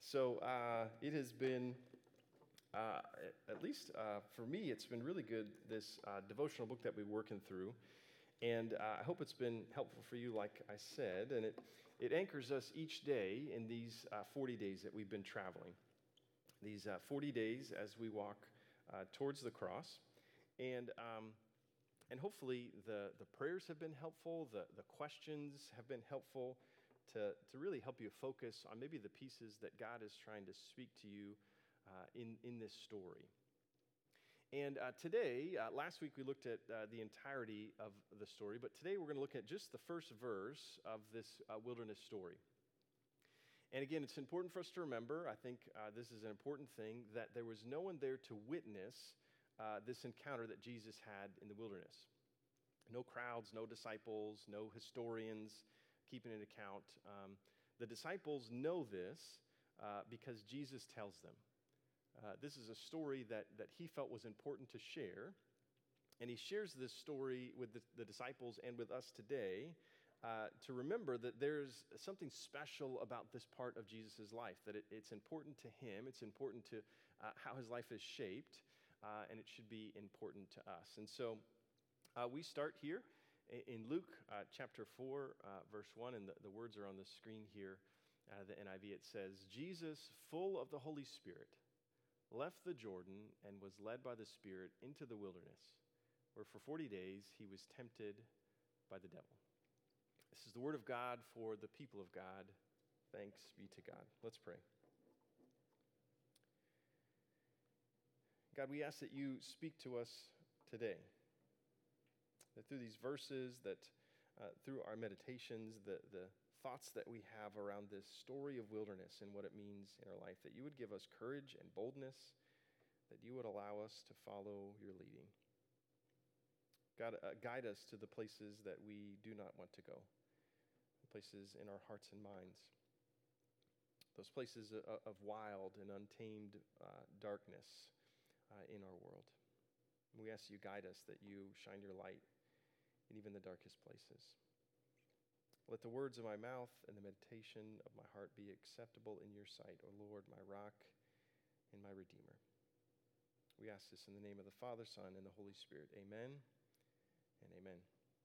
It has been, at least for me, it's been really good, this devotional book that we're working through. And I hope it's been helpful for you, like I said. And it anchors us each day in these 40 days that we've been traveling. These 40 days as we walk towards the cross. And hopefully the prayers have been helpful, the questions have been helpful to really help you focus on maybe the pieces that God is trying to speak to you in this story. And today, last week we looked at the entirety of the story, but today we're going to look at just the first verse of this wilderness story. And again, it's important for us to remember, I think this is an important thing, that there was no one there to witness this encounter that Jesus had in the wilderness. No crowds, no disciples, no historians keeping an account. The disciples know this because Jesus tells them. This is a story that he felt was important to share, and he shares this story with the disciples and with us today to remember that there's something special about this part of Jesus' life, that it's important to him, it's important to how his life is shaped, and it should be important to us. And so we start here in Luke chapter 4, verse 1, and the words are on the screen here. Out of the NIV, it says, Jesus, full of the Holy Spirit, left the Jordan and was led by the Spirit into the wilderness, where for 40 days he was tempted by the devil. This is the word of God for the people of God. Thanks be to God. Let's pray. God, we ask that you speak to us today, that through these verses, that through our meditations, the thoughts that we have around this story of wilderness and what it means in our life, that you would give us courage and boldness, that you would allow us to follow your leading. God, guide us to the places that we do not want to go, places in our hearts and minds, those places of wild and untamed darkness in our world. And we ask you guide us, that you shine your light in even the darkest places. Let the words of my mouth and the meditation of my heart be acceptable in your sight, O Lord, my rock and my redeemer. We ask this in the name of the Father, Son, and the Holy Spirit. Amen and amen.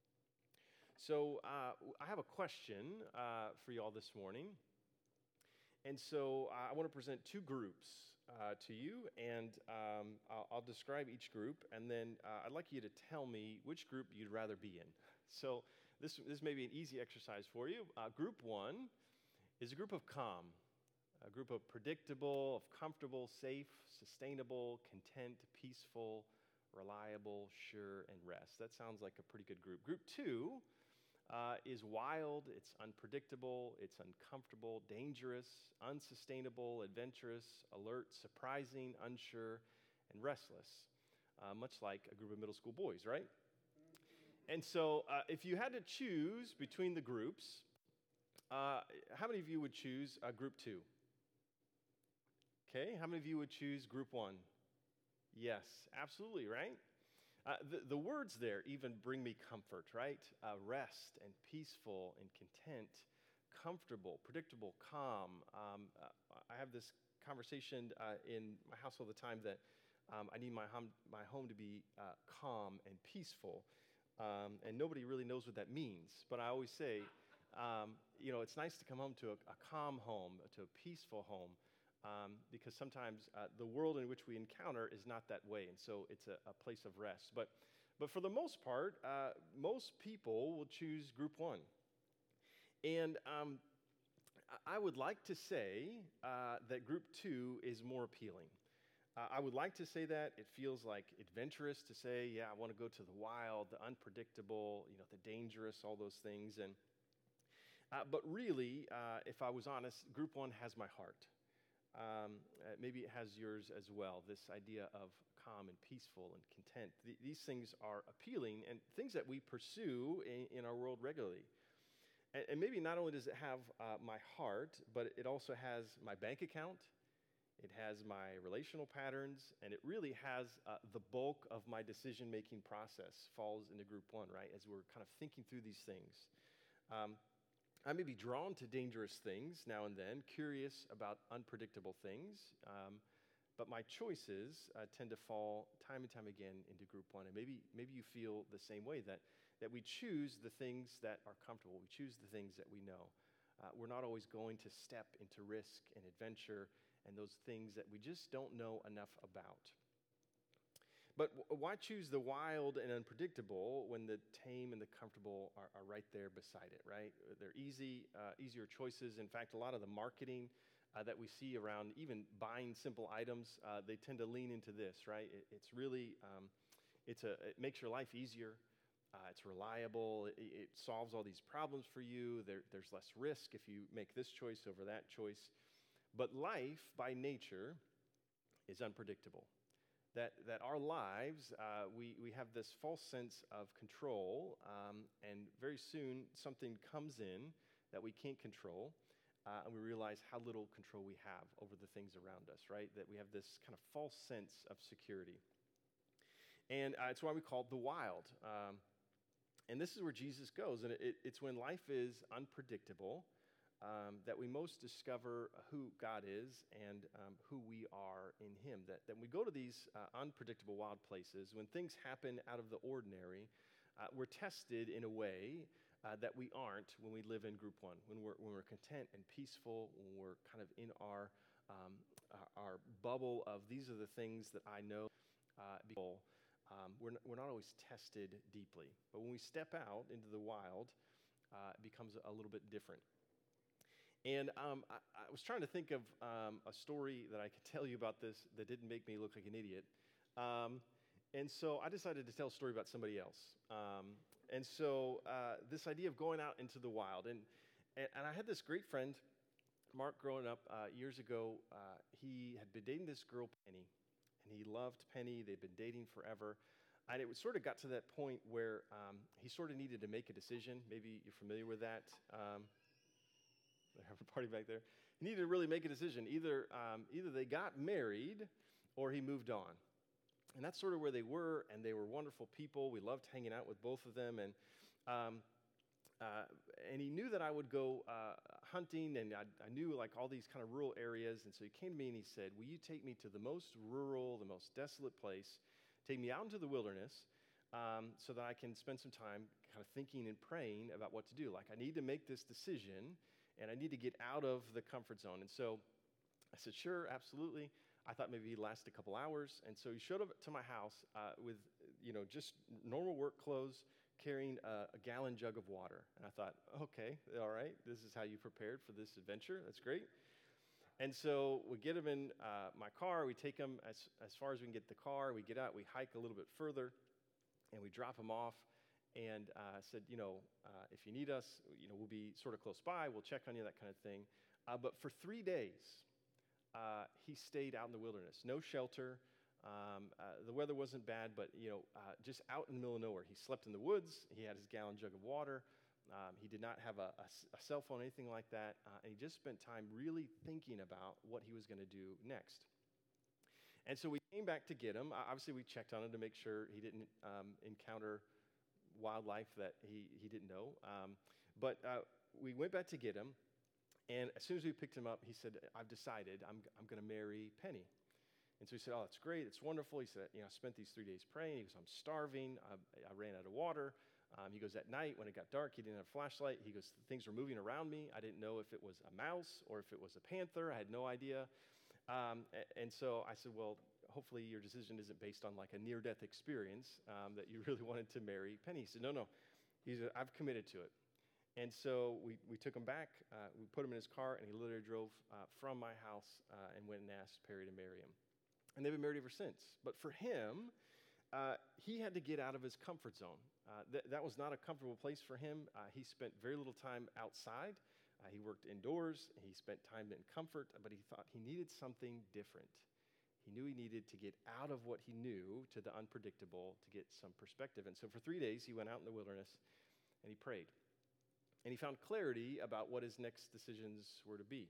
So I have a question for you all this morning. And so I want to present two groups to you, and I'll describe each group, and then I'd like you to tell me which group you'd rather be in. So this may be an easy exercise for you. Group one is a group of calm, a group of predictable, of comfortable, safe, sustainable, content, peaceful, reliable, sure, and rest. That sounds like a pretty good group. Group two is wild, it's unpredictable, it's uncomfortable, dangerous, unsustainable, adventurous, alert, surprising, unsure, and restless, much like a group of middle school boys, right? And so if you had to choose between the groups, how many of you would choose group two? Okay, how many of you would choose group one? Yes, absolutely, right? The words there even bring me comfort, right? Rest and peaceful and content, comfortable, predictable, calm. I have this conversation in my house all the time that I need my home to be calm and peaceful, and nobody really knows what that means. But I always say, it's nice to come home to a calm home, to a peaceful home. Because sometimes the world in which we encounter is not that way, and so it's a place of rest. But for the most part, most people will choose group one. And I would like to say that group two is more appealing. I would like to say that. It feels like adventurous to say, yeah, I want to go to the wild, the unpredictable, the dangerous, all those things. But really, if I was honest, group one has my heart. Maybe it has yours as well, this idea of calm and peaceful and content. These things are appealing and things that we pursue in our world regularly. And maybe not only does it have my heart, but it also has my bank account, it has my relational patterns, and it really has the bulk of my decision-making process falls into group one, right, as we're kind of thinking through these things. I may be drawn to dangerous things now and then, curious about unpredictable things, but my choices tend to fall time and time again into group one. And maybe you feel the same way, that we choose the things that are comfortable. We choose the things that we know. We're not always going to step into risk and adventure and those things that we just don't know enough about. But why choose the wild and unpredictable when the tame and the comfortable are right there beside it, right? They're easier choices. In fact, a lot of the marketing that we see around even buying simple items, they tend to lean into this, right? It's really, it makes your life easier. It's reliable. It solves all these problems for you. There's less risk if you make this choice over that choice. But life, by nature, is unpredictable. That our lives, we have this false sense of control, and very soon something comes in that we can't control, and we realize how little control we have over the things around us, right? That we have this kind of false sense of security. And it's why we call it the wild. And this is where Jesus goes, and it's when life is unpredictable that we most discover who God is and who we are in Him. That we go to these unpredictable wild places, when things happen out of the ordinary, we're tested in a way that we aren't when we live in group one, when we're content and peaceful, when we're kind of in our bubble of these are the things that I know. We're not always tested deeply. But when we step out into the wild, it becomes a little bit different. And I was trying to think of a story that I could tell you about this that didn't make me look like an idiot. And so I decided to tell a story about somebody else. And so this idea of going out into the wild. And I had this great friend, Mark, growing up years ago. He had been dating this girl, Penny. And he loved Penny. They'd been dating forever. And it sort of got to that point where he sort of needed to make a decision. Maybe you're familiar with that. They have a party back there. He needed to really make a decision. Either they got married or he moved on. And that's sort of where they were, and they were wonderful people. We loved hanging out with both of them. And he knew that I would go hunting, and I knew like all these kind of rural areas. And so he came to me and he said, will you take me to the most rural, the most desolate place, take me out into the wilderness so that I can spend some time kind of thinking and praying about what to do. Like I need to make this decision, and I need to get out of the comfort zone. And so I said, sure, absolutely. I thought maybe he'd last a couple hours. And so he showed up to my house with, just normal work clothes, carrying a gallon jug of water. And I thought, okay, all right, this is how you prepared for this adventure. That's great. And so we get him in my car. We take him as far as we can get the car. We get out. We hike a little bit further, and we drop him off. And said, if you need us, we'll be sort of close by. We'll check on you, that kind of thing. But for 3 days, he stayed out in the wilderness. No shelter. The weather wasn't bad, but, just out in the middle of nowhere. He slept in the woods. He had his gallon jug of water. He did not have a cell phone, anything like that. And he just spent time really thinking about what he was going to do next. And so we came back to get him. Obviously, we checked on him to make sure he didn't encounter wildlife that he didn't know. But we went back to get him, and as soon as we picked him up, he said, I've decided I'm going to marry Penny. And so he said, oh, that's great. It's wonderful. He said, I spent these 3 days praying. He goes, I'm starving. I ran out of water. He goes, at night when it got dark, he didn't have a flashlight. He goes, things were moving around me. I didn't know if it was a mouse or if it was a panther. I had no idea. And so I said, well, hopefully your decision isn't based on like a near-death experience that you really wanted to marry Penny. He said, no. He said, I've committed to it. And so we took him back. We put him in his car, and he literally drove from my house and went and asked Perry to marry him. And they've been married ever since. But for him, he had to get out of his comfort zone. That was not a comfortable place for him. He spent very little time outside. He worked indoors. He spent time in comfort, but he thought he needed something different. He knew he needed to get out of what he knew to the unpredictable to get some perspective. And so for 3 days, he went out in the wilderness and he prayed. And he found clarity about what his next decisions were to be.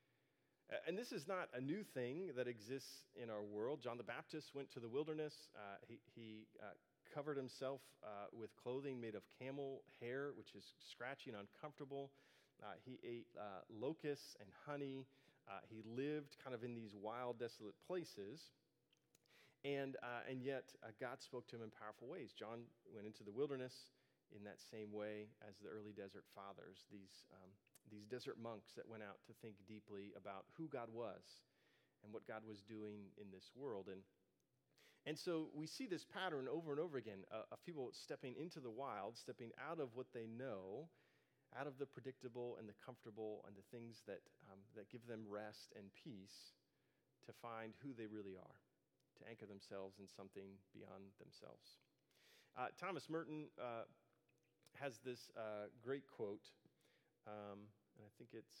And this is not a new thing that exists in our world. John the Baptist went to the wilderness. He covered himself with clothing made of camel hair, which is scratchy and uncomfortable. He ate locusts and honey. He lived kind of in these wild, desolate places. And yet, God spoke to him in powerful ways. John went into the wilderness in that same way as the early desert fathers, these desert monks that went out to think deeply about who God was and what God was doing in this world. And so we see this pattern over and over again of people stepping into the wild, stepping out of what they know, out of the predictable and the comfortable and the things that give them rest and peace to find who they really are, to anchor themselves in something beyond themselves. Thomas Merton has this great quote, and I think it's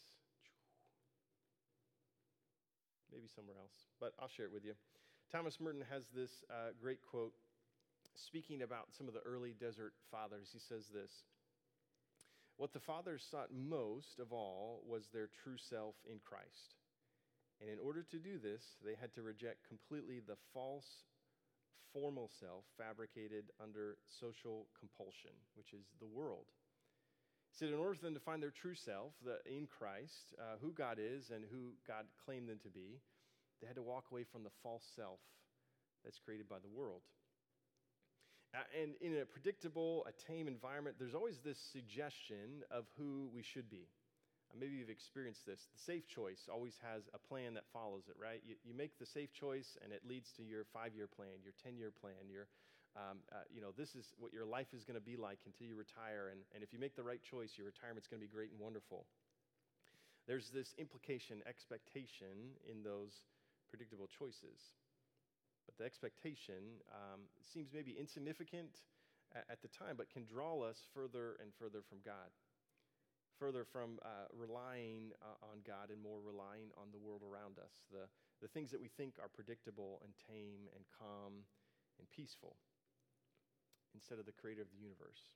maybe somewhere else, but I'll share it with you. Thomas Merton has this great quote speaking about some of the early desert fathers. He says this: "What the fathers sought most of all was their true self in Christ. And in order to do this, they had to reject completely the false, formal self fabricated under social compulsion, which is the world. He said in order for them to find their true self in Christ, who God is and who God claimed them to be, they had to walk away from the false self that's created by the world. And in a predictable, a tame environment, there's always this suggestion of who we should be. Maybe you've experienced this. The safe choice always has a plan that follows it, right? You make the safe choice, and it leads to your 5-year plan, your 10-year plan, this is what your life is going to be like until you retire. And if you make the right choice, your retirement's going to be great and wonderful. There's this implication, expectation in those predictable choices. But the expectation seems maybe insignificant at the time, but can draw us further and further from God. Further from relying on God and more relying on the world around us, the things that we think are predictable and tame and calm and peaceful, instead of the creator of the universe.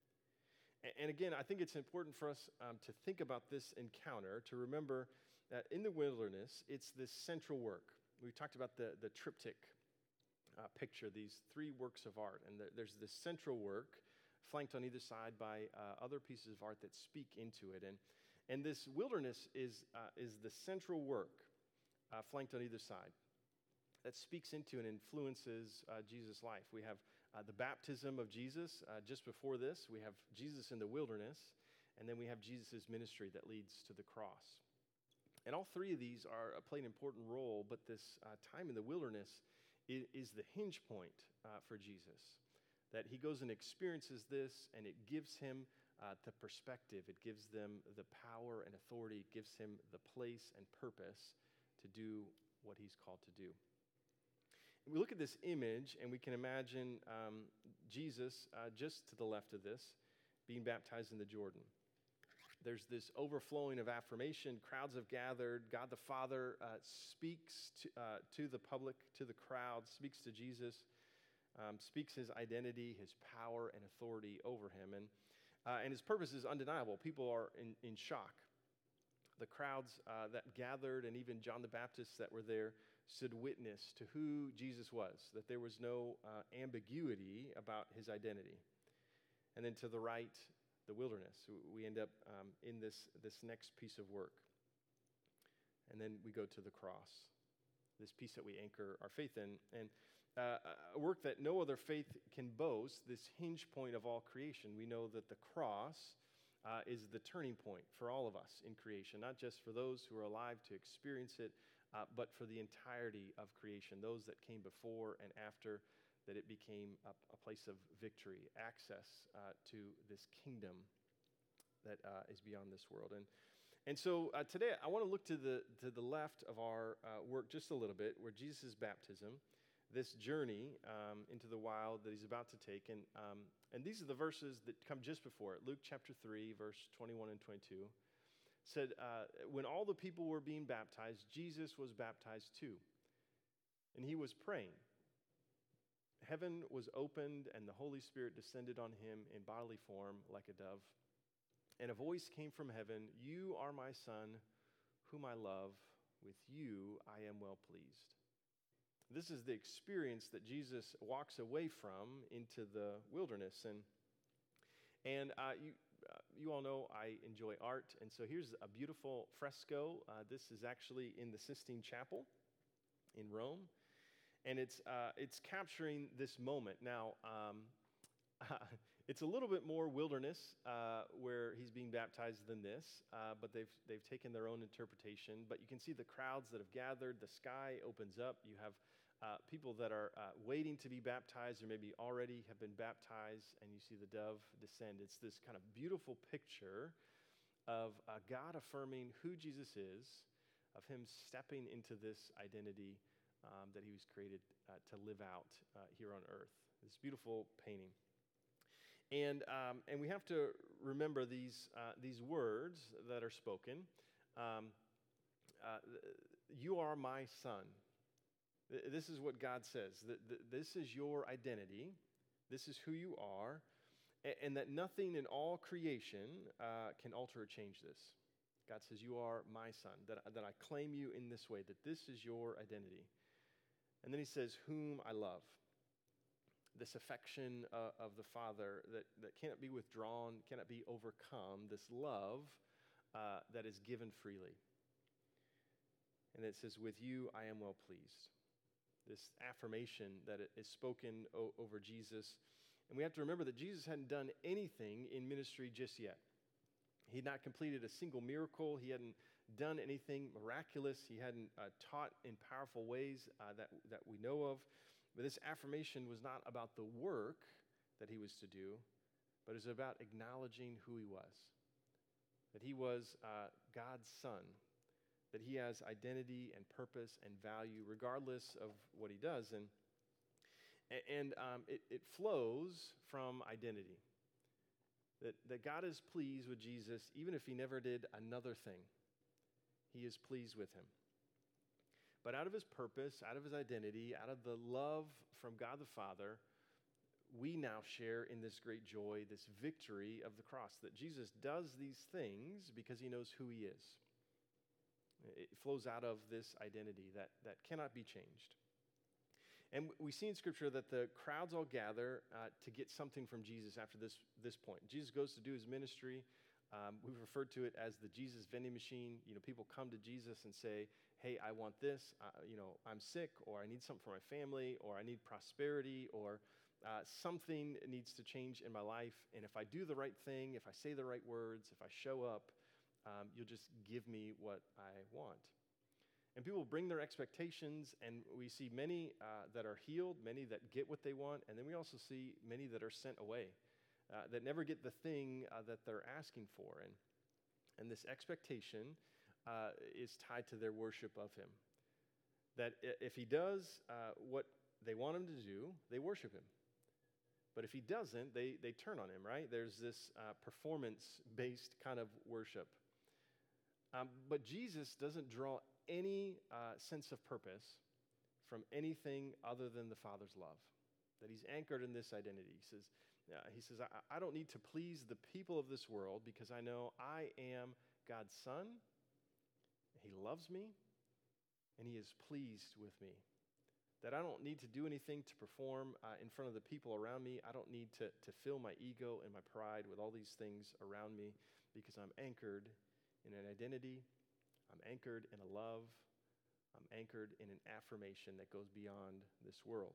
And again, I think it's important for us to think about this encounter, to remember that in the wilderness, it's this central work. We talked about the triptych picture, these 3 works of art, and there's this central work flanked on either side by other pieces of art that speak into it. And this wilderness is the central work flanked on either side that speaks into and influences Jesus' life. We have the baptism of Jesus just before this. We have Jesus in the wilderness, and then we have Jesus' ministry that leads to the cross. And all 3 of these play an important role, but this time in the wilderness is the hinge point for Jesus. That he goes and experiences this, and it gives him the perspective. It gives them the power and authority. It gives him the place and purpose to do what he's called to do. We look at this image, and we can imagine Jesus just to the left of this, being baptized in the Jordan. There's this overflowing of affirmation. Crowds have gathered. God the Father speaks to the public, to the crowd, speaks to Jesus, speaks his identity, his power, and authority over him. And his purpose is undeniable. People are in shock. The crowds that gathered, and even John the Baptist that were there, stood witness to who Jesus was, that there was no ambiguity about his identity. And then to the right, the wilderness. We end up in this next piece of work. And then we go to the cross, this piece that we anchor our faith in. And a work that no other faith can boast, this hinge point of all creation. We know that the cross is the turning point for all of us in creation, not just for those who are alive to experience it, but for the entirety of creation, those that came before and after, that it became a place of victory, access to this kingdom that is beyond this world. And so today I want to look to the left of our work just a little bit, where Jesus' baptism, this journey into the wild that he's about to take. And these are the verses that come just before it. Luke chapter 3, verse 21 and 22 said, when all the people were being baptized, Jesus was baptized too. And he was praying. Heaven was opened, and the Holy Spirit descended on him in bodily form like a dove. And a voice came from heaven, "You are my Son, whom I love. With you I am well pleased." This is the experience that Jesus walks away from into the wilderness. And you all know I enjoy art, and so here's a beautiful fresco. This is actually in the Sistine Chapel in Rome, and it's capturing this moment. Now, it's a little bit more wilderness where he's being baptized than this, but they've taken their own interpretation. But you can see the crowds that have gathered. The sky opens up. You have people that are waiting to be baptized or maybe already have been baptized, and you see the dove descend. It's this kind of beautiful picture of God affirming who Jesus is, of him stepping into this identity that he was created to live out here on earth. This beautiful painting. And we have to remember these words that are spoken. You are my son. This is what God says. This is your identity. This is who you are. And that nothing in all creation can alter or change this. God says, you are my son. That I claim you in this way. That this is your identity. And then he says, whom I love. This affection of the Father that cannot be withdrawn, cannot be overcome. This love that is given freely. And it says, with you I am well pleased. This affirmation that is spoken over Jesus. And we have to remember that Jesus hadn't done anything in ministry just yet. He had not completed a single miracle. He hadn't done anything miraculous. He hadn't taught in powerful ways that we know of. But this affirmation was not about the work that he was to do, but it was about acknowledging who he was. That he was God's son. That he has identity and purpose and value regardless of what he does. And it flows from identity. That God is pleased with Jesus even if he never did another thing. He is pleased with him. But out of his purpose, out of his identity, out of the love from God the Father, we now share in this great joy, this victory of the cross. That Jesus does these things because he knows who he is. It flows out of this identity that cannot be changed. And we see in Scripture that the crowds all gather to get something from Jesus after this point. Jesus goes to do his ministry. We've referred to it as the Jesus vending machine. People come to Jesus and say, hey, I want this. I'm sick, or I need something for my family, or I need prosperity, or something needs to change in my life. And if I do the right thing, if I say the right words, if I show up, you'll just give me what I want. And people bring their expectations, and we see many that are healed, many that get what they want, and then we also see many that are sent away, that never get the thing that they're asking for. And this expectation is tied to their worship of him. That if he does what they want him to do, they worship him. But if he doesn't, they turn on him, right? There's this performance-based kind of worship. But Jesus doesn't draw any sense of purpose from anything other than the Father's love. That he's anchored in this identity. He says, I don't need to please the people of this world because I know I am God's son. He loves me, and he is pleased with me. That I don't need to do anything to perform in front of the people around me. I don't need to fill my ego and my pride with all these things around me because I'm anchored in an identity. I'm anchored in a love. I'm anchored in an affirmation that goes beyond this world.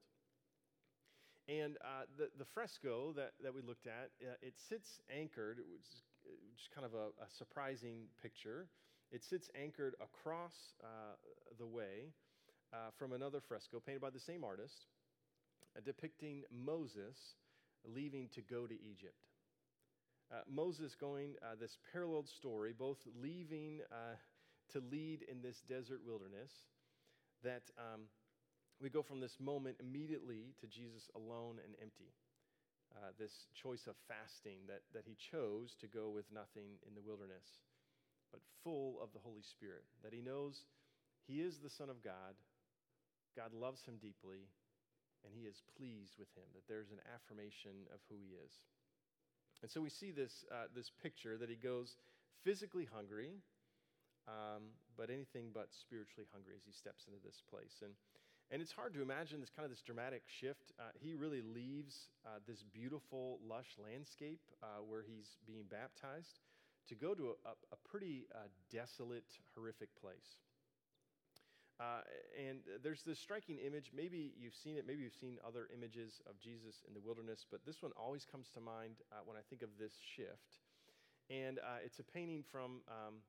And the fresco that we looked at, it sits anchored. It was just kind of a surprising picture. It sits anchored across the way from another fresco painted by the same artist, depicting Moses leaving to go to Egypt. Moses going this paralleled story, both leaving to lead in this desert wilderness, that we go from this moment immediately to Jesus alone and empty. This choice of fasting that he chose to go with nothing in the wilderness, but full of the Holy Spirit, that he knows he is the Son of God, God loves him deeply, and he is pleased with him, that there's an affirmation of who he is. And so we see this picture that he goes physically hungry, but anything but spiritually hungry as he steps into this place. And And it's hard to imagine this dramatic shift. He really leaves this beautiful, lush landscape where he's being baptized to go to a pretty desolate, horrific place. And there's this striking image. Maybe you've seen it. Maybe you've seen other images of Jesus in the wilderness, but this one always comes to mind when I think of this shift. And it's a painting from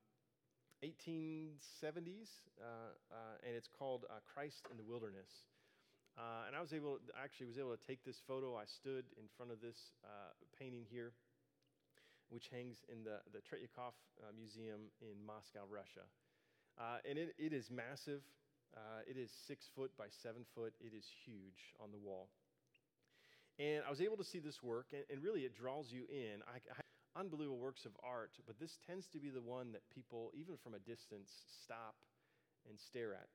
1870s, and it's called Christ in the Wilderness. And I was able to take this photo. I stood in front of this painting here, which hangs in the Tretyakov Museum in Moscow, Russia. And it is massive. It is 6 foot by 7 foot. It is huge on the wall. And I was able to see this work, and really it draws you in. Unbelievable works of art, but this tends to be the one that people, even from a distance, stop and stare at.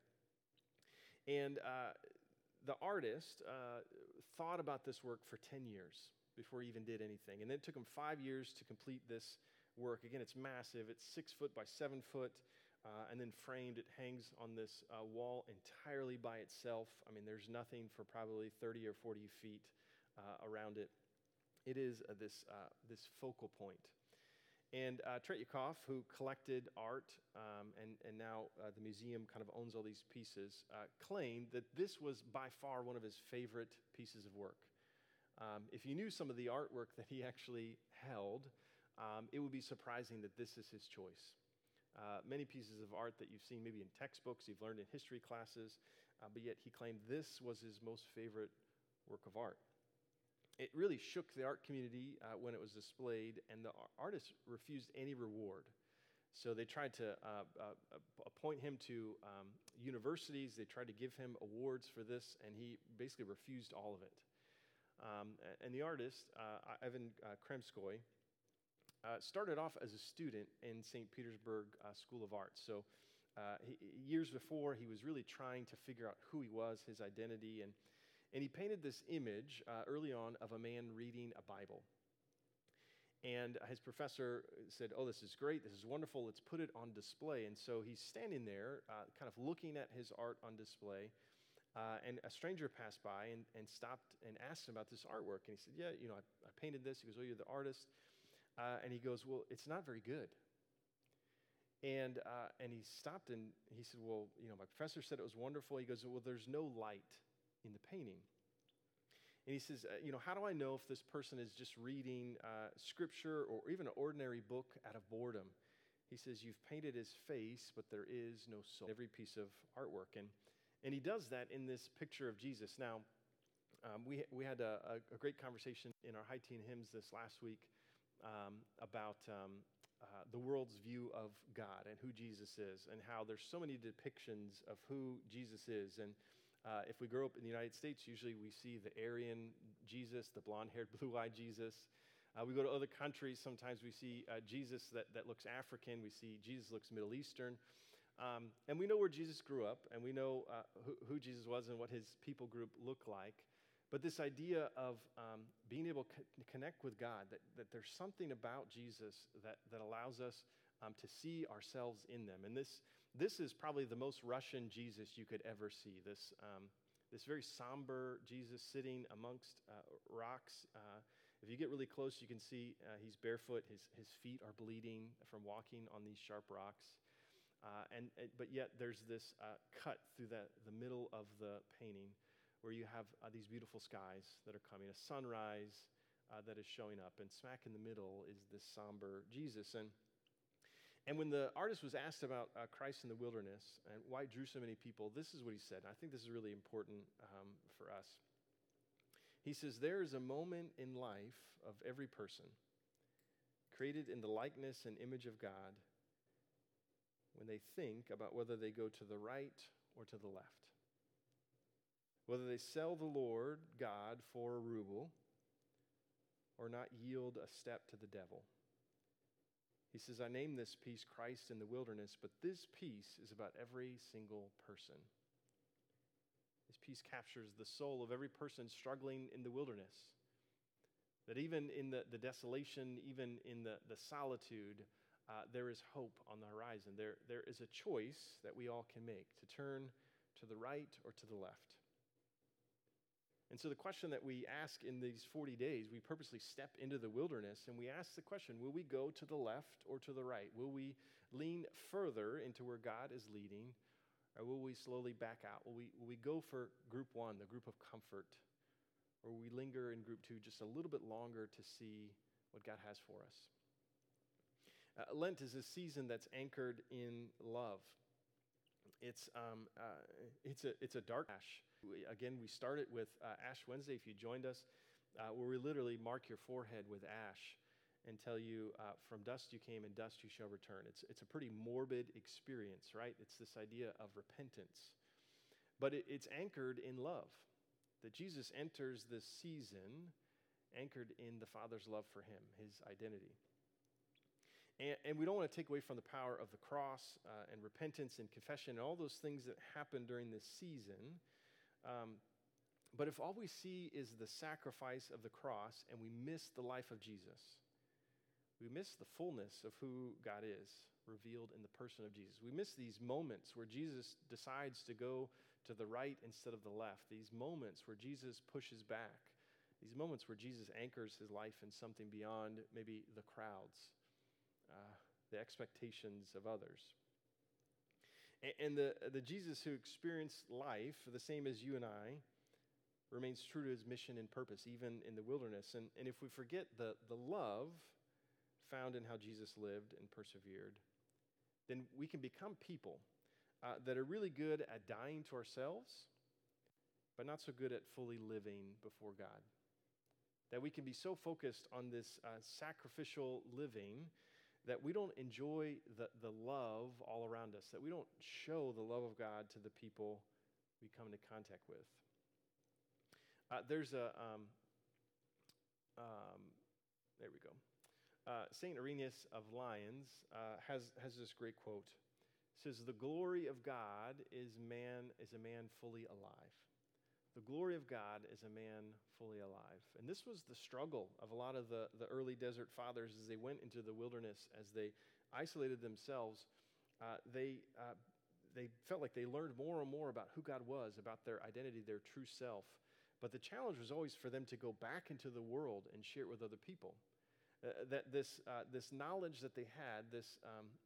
And the artist thought about this work for 10 years before he even did anything. And then it took him 5 years to complete this work. Again, it's massive. It's 6 foot by 7 foot, and then framed. It hangs on this wall entirely by itself. I mean, there's nothing for probably 30 or 40 feet around it. It is this focal point. And Tretyakov, who collected art, and now the museum kind of owns all these pieces, claimed that this was by far one of his favorite pieces of work. If you knew some of the artwork that he actually held, it would be surprising that this is his choice. Many pieces of art that you've seen maybe in textbooks, you've learned in history classes, but yet he claimed this was his most favorite work of art. It really shook the art community when it was displayed, and the artist refused any reward. So they tried to appoint him to universities. They tried to give him awards for this, and he basically refused all of it. And the artist, Ivan Kremskoy, started off as a student in St. Petersburg School of Arts. So years before, he was really trying to figure out who he was, his identity, and he painted this image early on of a man reading a Bible. And his professor said, "Oh, this is great, this is wonderful, let's put it on display." And so he's standing there kind of looking at his art on display, and a stranger passed by and stopped and asked him about this artwork. And he said, "Yeah, I painted this." He goes, "Oh, you're the artist?" And he goes, "Well, it's not very good." And he stopped and he said, "Well, my professor said it was wonderful." He goes, "Well, there's no light in the painting." And he says, "How do I know if this person is just reading scripture or even an ordinary book out of boredom?" He says, "You've painted his face, but there is no soul." Every piece of artwork. And he does that in this picture of Jesus. Now, we had a great conversation in our High Teen Hymns this last week about the world's view of God and who Jesus is, and how there's so many depictions of who Jesus is. And if we grow up in the United States, usually we see the Aryan Jesus, the blonde-haired, blue-eyed Jesus. We go to other countries, sometimes we see Jesus that looks African. We see Jesus looks Middle Eastern. And we know where Jesus grew up, and we know who Jesus was and what his people group looked like. But this idea of being able to connect with God, that there's something about Jesus that allows us to see ourselves in them. And this is probably the most Russian Jesus you could ever see. This very somber Jesus sitting amongst rocks. If you get really close, you can see he's barefoot. His feet are bleeding from walking on these sharp rocks. But yet there's this cut through the middle of the painting where you have these beautiful skies that are coming, a sunrise that is showing up, and smack in the middle is this somber Jesus. And when the artist was asked about Christ in the wilderness and why it drew so many people, this is what he said. And I think this is really important for us. He says, "There is a moment in life of every person created in the likeness and image of God when they think about whether they go to the right or to the left, whether they sell the Lord God for a ruble or not yield a step to the devil." He says, "I name this piece Christ in the Wilderness, but this piece is about every single person." This piece captures the soul of every person struggling in the wilderness. That even in the desolation, even in the solitude, there is hope on the horizon. There is a choice that we all can make to turn to to the right, or to the left? And so the question that we ask in these 40 days, we purposely step into the wilderness and we ask the question, will we go to the left or to the right? Will we lean further into where God is leading, or will we slowly back out? Will we go for group one, the group of comfort, or will we linger in group two just a little bit longer to see what God has for us? Lent is a season that's anchored in love. It's a dark ash. Again, we started with Ash Wednesday, if you joined us, where we literally mark your forehead with ash and tell you, from dust you came and dust you shall return. It's a pretty morbid experience, right? It's this idea of repentance. But it's anchored in love, that Jesus enters this season anchored in the Father's love for him, his identity. And we don't want to take away from the power of the cross and repentance and confession and all those things that happen during this season. But if all we see is the sacrifice of the cross and we miss the life of Jesus, we miss the fullness of who God is revealed in the person of Jesus. We miss these moments where Jesus decides to go to the right instead of the left, these moments where Jesus pushes back, these moments where Jesus anchors his life in something beyond maybe the crowds, the expectations of others. And the Jesus who experienced life, the same as you and I, remains true to his mission and purpose, even in the wilderness. And if we forget the love found in how Jesus lived and persevered, then we can become people that are really good at dying to ourselves, but not so good at fully living before God. That we can be so focused on this sacrificial living that we don't enjoy the love all around us, that we don't show the love of God to the people we come into contact with. There's a, there we go. St. Irenaeus of Lyons has this great quote. It says, "The glory of God is a man fully alive." The glory of God is a man fully alive. And this was the struggle of a lot of the early desert fathers as they went into the wilderness, as they isolated themselves. They felt like they learned more and more about who God was, about their identity, their true self. But the challenge was always for them to go back into the world and share it with other people. That this knowledge that they had, this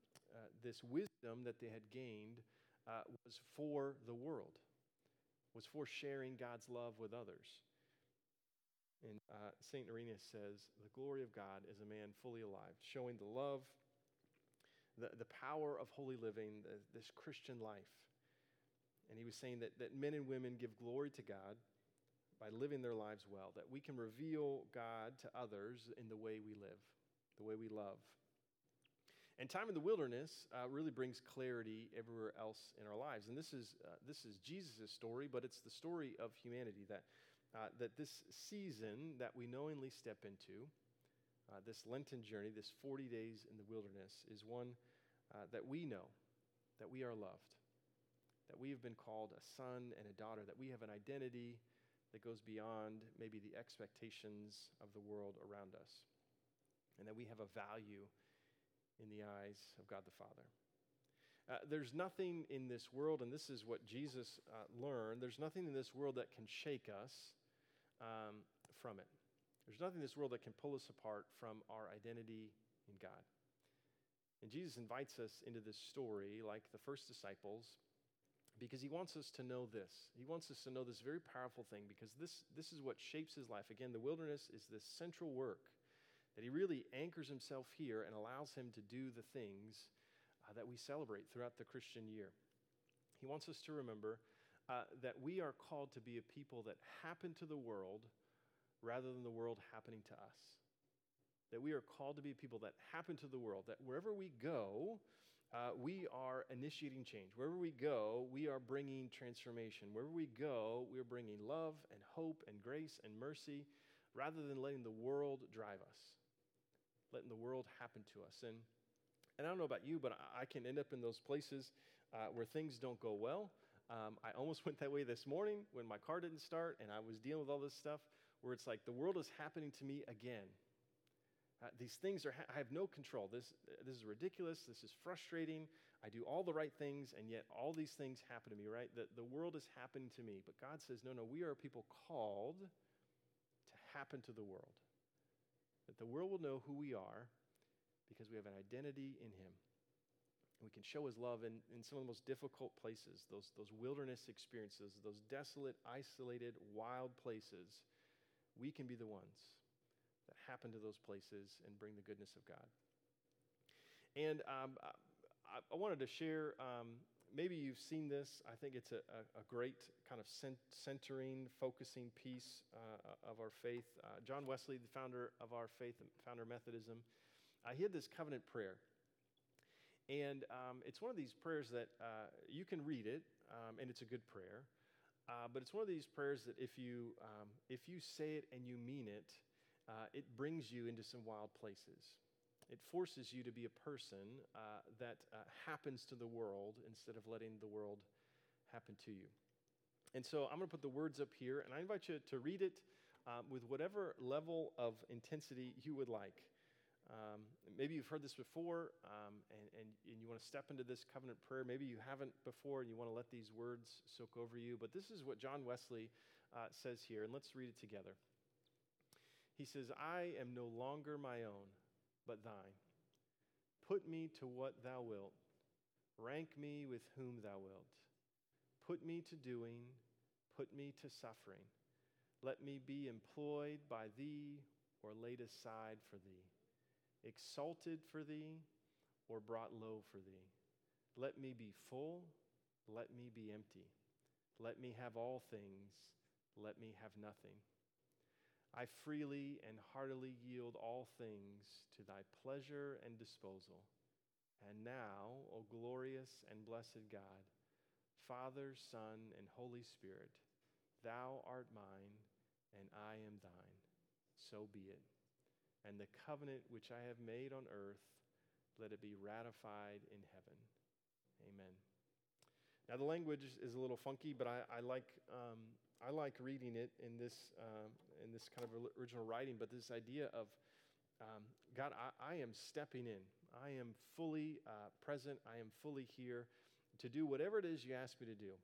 wisdom that they had gained, was for the world. Was for sharing God's love with others. And St. Irenaeus says, the glory of God is a man fully alive, showing the love, the power of holy living, this Christian life. And he was saying that men and women give glory to God by living their lives well, that we can reveal God to others in the way we live, the way we love. And time in the wilderness really brings clarity everywhere else in our lives. And this is Jesus' story, but it's the story of humanity, that this season that we knowingly step into, this Lenten journey, this 40 days in the wilderness, is one that we know, that we are loved, that we have been called a son and a daughter, that we have an identity that goes beyond maybe the expectations of the world around us, and that we have a value in the eyes of God the Father. There's nothing in this world, and this is what Jesus learned, there's nothing in this world that can shake us from it. There's nothing in this world that can pull us apart from our identity in God. And Jesus invites us into this story like the first disciples because he wants us to know this. He wants us to know this very powerful thing, because this is what shapes his life. Again, the wilderness is this central work that he really anchors himself here and allows him to do the things that we celebrate throughout the Christian year. He wants us to remember that we are called to be a people that happen to the world rather than the world happening to us. That we are called to be people that happen to the world, that wherever we go, we are initiating change. Wherever we go, we are bringing transformation. Wherever we go, we are bringing love and hope and grace and mercy rather than letting the world drive us. Letting the world happen to us. And I don't know about you, but I can end up in those places where things don't go well. I almost went that way this morning when my car didn't start and I was dealing with all this stuff where it's like the world is happening to me again. These things I have no control. This is ridiculous. This is frustrating. I do all the right things, and yet all these things happen to me, right? The world is happening to me. But God says, no, we are people called to happen to the world. That the world will know who we are because we have an identity in him. We can show his love in some of the most difficult places, those wilderness experiences, those desolate, isolated, wild places. We can be the ones that happen to those places and bring the goodness of God. And I wanted to share, maybe you've seen this. I think it's a great kind of centering, focusing piece of our faith. John Wesley, the founder of our faith, founder of Methodism, he had this covenant prayer. And it's one of these prayers that you can read it, and it's a good prayer. But it's one of these prayers that if you say it and you mean it, it brings you into some wild places. It forces you to be a person that happens to the world instead of letting the world happen to you. And so I'm going to put the words up here, and I invite you to read it with whatever level of intensity you would like. Maybe you've heard this before, and you want to step into this covenant prayer. Maybe you haven't before, and you want to let these words soak over you. But this is what John Wesley says here, and let's read it together. He says, I am no longer my own, but thine. Put me to what thou wilt. Rank me with whom thou wilt. Put me to doing, put me to suffering. Let me be employed by thee or laid aside for thee. Exalted for thee, or brought low for thee. Let me be full, let me be empty. Let me have all things, let me have nothing. I freely and heartily yield all things to thy pleasure and disposal. And now, O glorious and blessed God, Father, Son, and Holy Spirit, thou art mine, and I am thine. So be it. And the covenant which I have made on earth, let it be ratified in heaven. Amen. Now the language is a little funky, but I like reading it in this kind of original writing. But this idea of God, I am stepping in. I am fully present. I am fully here to do whatever it is you ask me to do.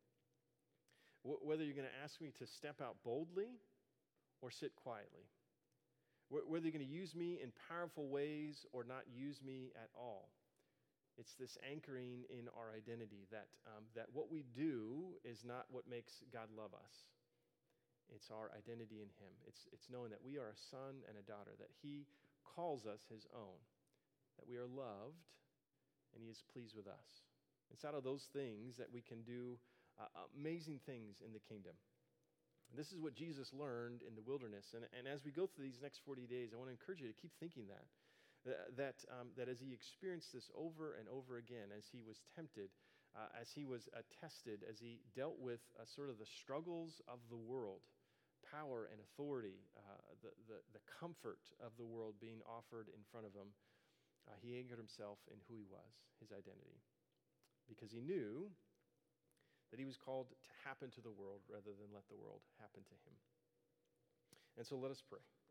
Whether you're going to ask me to step out boldly or sit quietly. Whether you're going to use me in powerful ways or not use me at all. It's this anchoring in our identity that what we do is not what makes God love us. It's our identity in him. It's knowing that we are a son and a daughter, that he calls us his own, that we are loved and he is pleased with us. It's out of those things that we can do amazing things in the kingdom. This is what Jesus learned in the wilderness. And as we go through these next 40 days, I want to encourage you to keep thinking that as he experienced this over and over again, as he was tempted, as he was tested, as he dealt with sort of the struggles of the world, power and authority, the comfort of the world being offered in front of him, he anchored himself in who he was, his identity. Because he knew that he was called to happen to the world rather than let the world happen to him. And so let us pray.